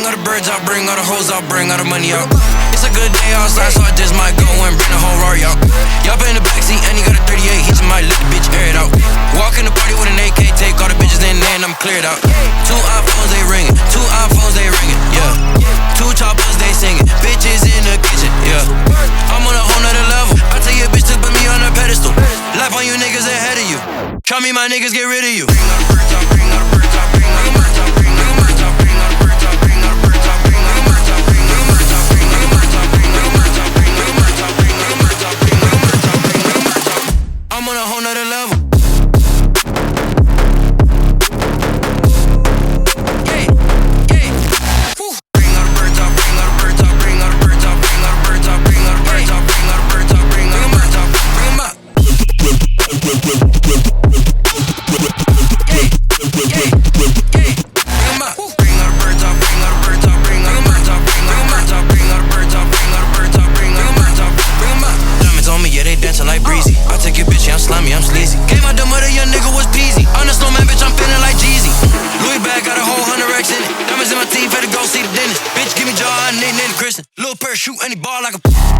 all the birds out, bring all the hoes out, bring all the money out. It's a good day outside, so I just might go and bring the whole Rari out. Y'all in the backseat and he got a 38, he just might let the bitch air it out. Walk in the party with an AK, take all the bitches in there and I'm cleared out. 2 iPhones, they ringing, 2 iPhones, they ringing, yeah. 2 choppers, they singing, bitches in the kitchen, yeah. I'm on a whole nother level, I tell you bitch to put me on a pedestal. Life on you niggas ahead of you, try me my niggas get rid of you. Bring all the birds out, bring all the birds out, bring all the birds out, bring all the birds out, bring all the birds out, bring all the birds out, bring all the birds out, bring all the birds out, bring all the birds out, bring all the birds out, bring all the birds out, bring all the birds out, bring all the birds out, bring all the birds out. I'm on a whole nother level. I'm sleazy. Came out the mother, young nigga was peasy. On the snowman, bitch, I'm feeling like Jeezy. Louis bag, got a whole 100 racks in it. Diamonds in my team, finna go see the dentist. Bitch, give me jaw, I need Nathan Christian. Lil' Purr, shoot any ball like a.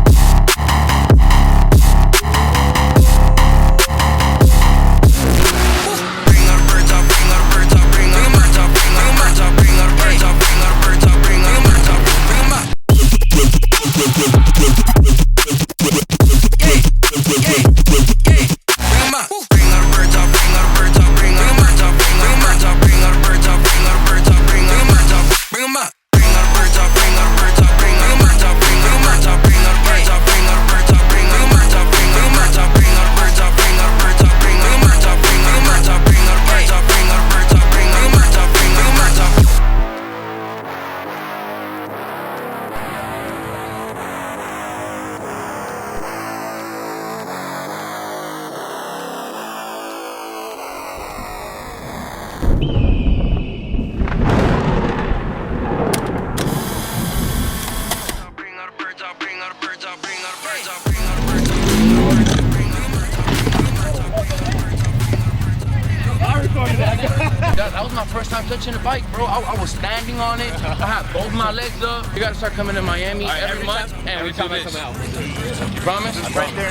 That was my first time touching the bike, bro. I was standing on it. I had both my legs up. You gotta start coming to Miami every month. Every time I come out. You promise? Right there.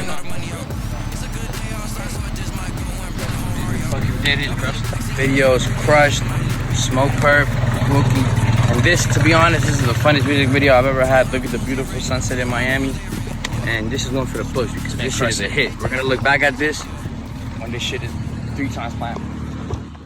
Fucking did it. Videos crushed. Smoke perp. Mookie. And this, to be honest, this is the funnest music video I've ever had. Look at the beautiful sunset in Miami. And this is one for the books because this shit is a hit. We're gonna look back at this when this shit is 3 times platinum.